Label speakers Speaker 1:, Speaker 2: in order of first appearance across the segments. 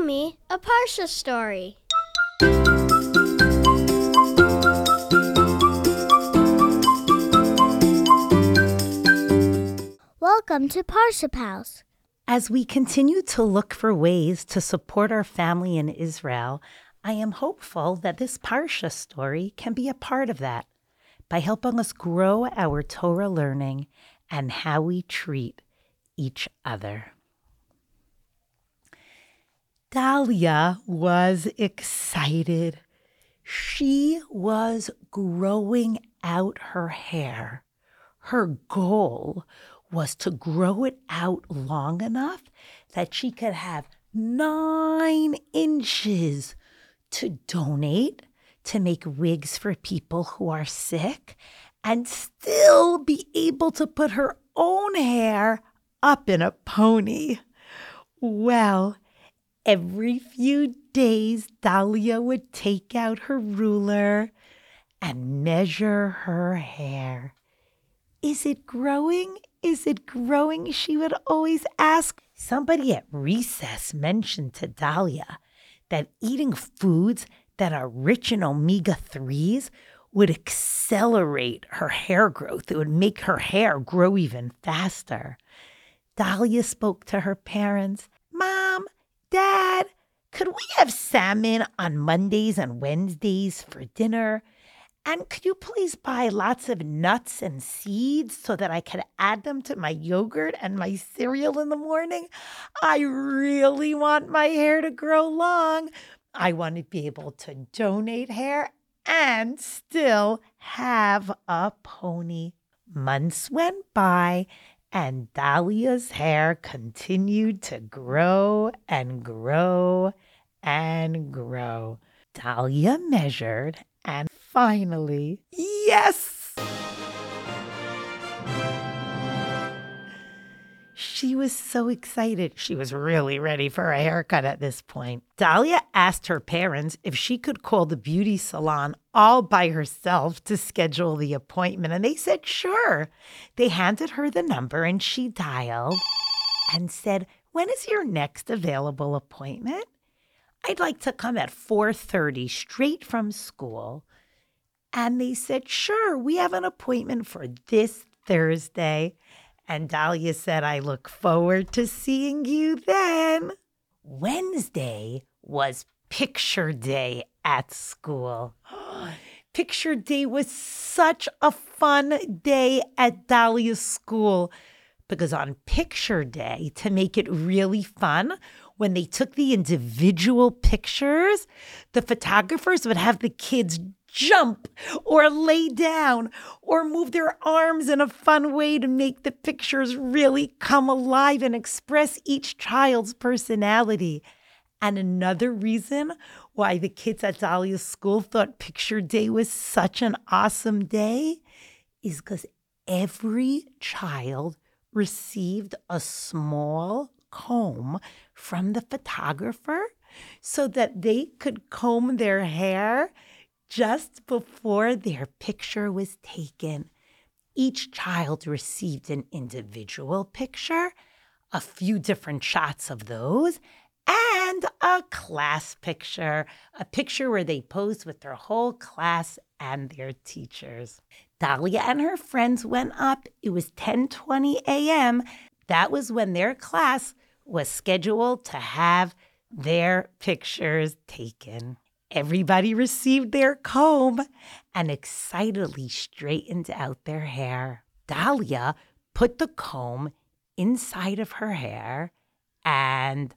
Speaker 1: me a Parsha story. Welcome to Parsha Pals.
Speaker 2: As we continue to look for ways to support our family in Israel, I am hopeful that this Parsha story can be a part of that by helping us grow our Torah learning and how we treat each other. Dahlia was excited. She was growing out her hair. Her goal was to grow it out long enough that she could have 9 inches to donate, to make wigs for people who are sick, and still be able to put her own hair up in a pony. Well, every few days, Dahlia would take out her ruler and measure her hair. Is it growing? Is it growing? She would always ask. Somebody at recess mentioned to Dahlia that eating foods that are rich in omega-3s would accelerate her hair growth. It would make her hair grow even faster. Dahlia spoke to her parents. Mom, Dad, could we have salmon on Mondays and Wednesdays for dinner? And could you please buy lots of nuts and seeds so that I could add them to my yogurt and my cereal in the morning? I really want my hair to grow long. I want to be able to donate hair and still have a pony. Months went by and Dahlia's hair continued to grow and grow and grow. Dahlia measured and finally, yes! She was so excited. She was really ready for a haircut at this point. Dahlia asked her parents if she could call the beauty salon all by herself to schedule the appointment, and they said sure. They handed her the number, and she dialed and said, "When is your next available appointment? I'd like to come at 4:30 straight from school." And they said, sure, we have an appointment for this Thursday. And Dahlia said, I look forward to seeing you then. Wednesday was picture day at school. Picture day was such a fun day at Dahlia's school because on picture day, to make it really fun, when they took the individual pictures, the photographers would have the kids jump or lay down or move their arms in a fun way to make the pictures really come alive and express each child's personality. And another reason why the kids at Dahlia's school thought picture day was such an awesome day is because every child received a small comb from the photographer so that they could comb their hair just before their picture was taken. Each child received an individual picture, a few different shots of those, and a class picture, a picture where they posed with their whole class and their teachers. Dahlia and her friends went up. It was 10:20 a.m. That was when their class was scheduled to have their pictures taken. Everybody received their comb and excitedly straightened out their hair. Dahlia put the comb inside of her hair and,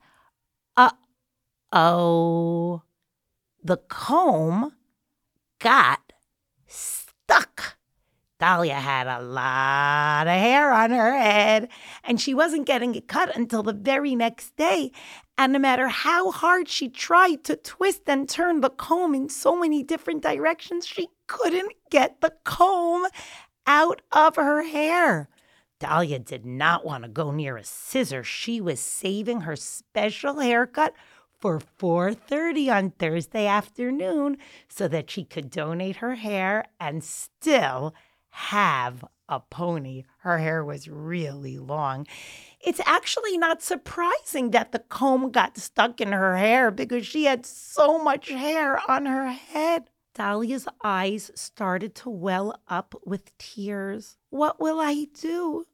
Speaker 2: the comb got stuck. Dahlia had a lot of hair on her head, and she wasn't getting it cut until the very next day. And no matter how hard she tried to twist and turn the comb in so many different directions, she couldn't get the comb out of her hair. Dahlia did not want to go near a scissor. She was saving her special haircut for 4:30 on Thursday afternoon so that she could donate her hair and still have a pony. Her hair was really long. It's actually not surprising that the comb got stuck in her hair because she had so much hair on her head. Dahlia's eyes started to well up with tears. What will I do?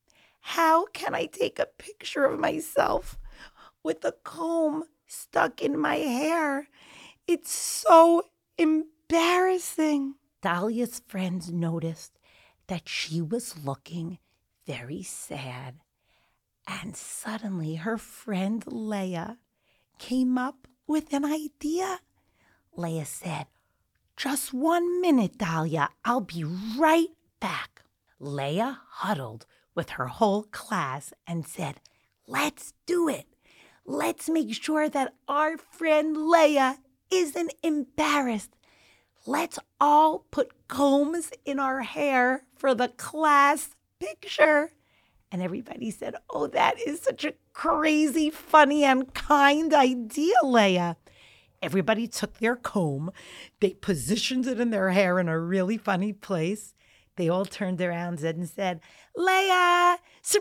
Speaker 2: How can I take a picture of myself with a comb stuck in my hair? It's so embarrassing. Dahlia's friends noticed that she was looking very sad. And suddenly her friend Leah came up with an idea. Leah said, "Just 1 minute, Dahlia. I'll be right back." Leah huddled with her whole class and said, "Let's do it. Let's make sure that our friend Leah isn't embarrassed. Let's all put combs in our hair for the class picture." And everybody said, "Oh, that is such a crazy, funny, and kind idea, Leah." Everybody took their comb. They positioned it in their hair in a really funny place. They all turned around and said, "Leah,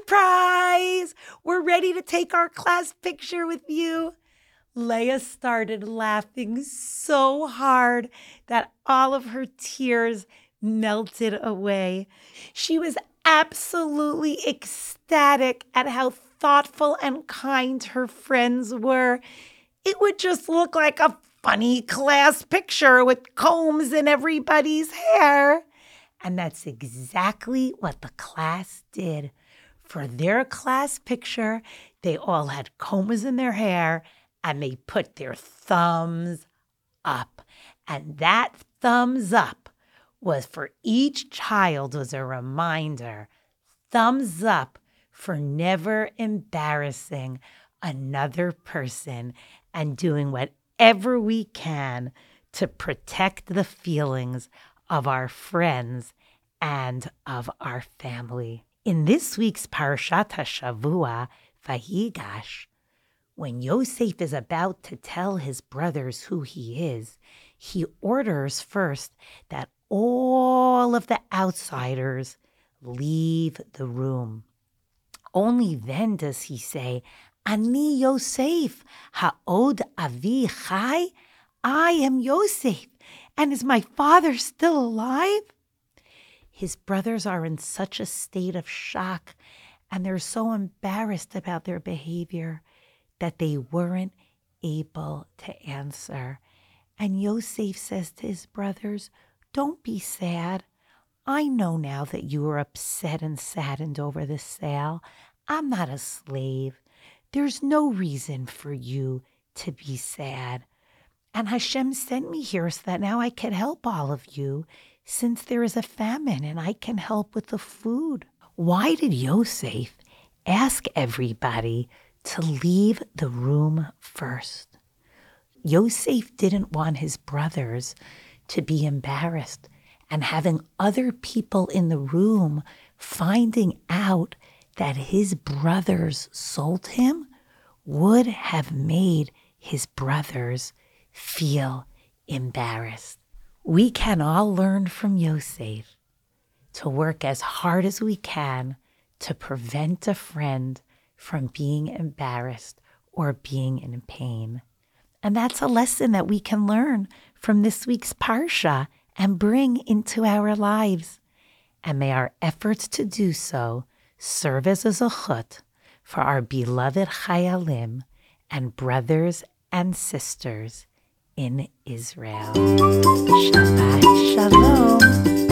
Speaker 2: surprise! We're ready to take our class picture with you." Leah started laughing so hard that all of her tears melted away. She was absolutely ecstatic at how thoughtful and kind her friends were. It would just look like a funny class picture with combs in everybody's hair. And that's exactly what the class did. For their class picture, they all had combs in their hair and they put their thumbs up. And that thumbs up was for each child was a reminder. Thumbs up for never embarrassing another person and doing whatever we can to protect the feelings of our friends and of our family. In this week's Parashat HaShavua, Vayigash, when Yosef is about to tell his brothers who he is, he orders first that all of the outsiders leave the room. Only then does he say, "Ani Yosef, ha'od avi chai?" I am Yosef, and is my father still alive? His brothers are in such a state of shock, and they're so embarrassed about their behavior that they weren't able to answer. And Yosef says to his brothers, "Don't be sad. I know now that you are upset and saddened over the sale. I'm not a slave. There's no reason for you to be sad. And Hashem sent me here so that now I can help all of you, since there is a famine and I can help with the food." Why did Yosef ask everybody to leave the room first? Yosef didn't want his brothers to be embarrassed, and having other people in the room finding out that his brothers sold him would have made his brothers feel embarrassed. We can all learn from Yosef to work as hard as we can to prevent a friend from being embarrassed or being in pain. And that's a lesson that we can learn from this week's Parsha and bring into our lives. And may our efforts to do so serve as a zechut for our beloved Chayalim and brothers and sisters in Israel. Shabbat Shalom.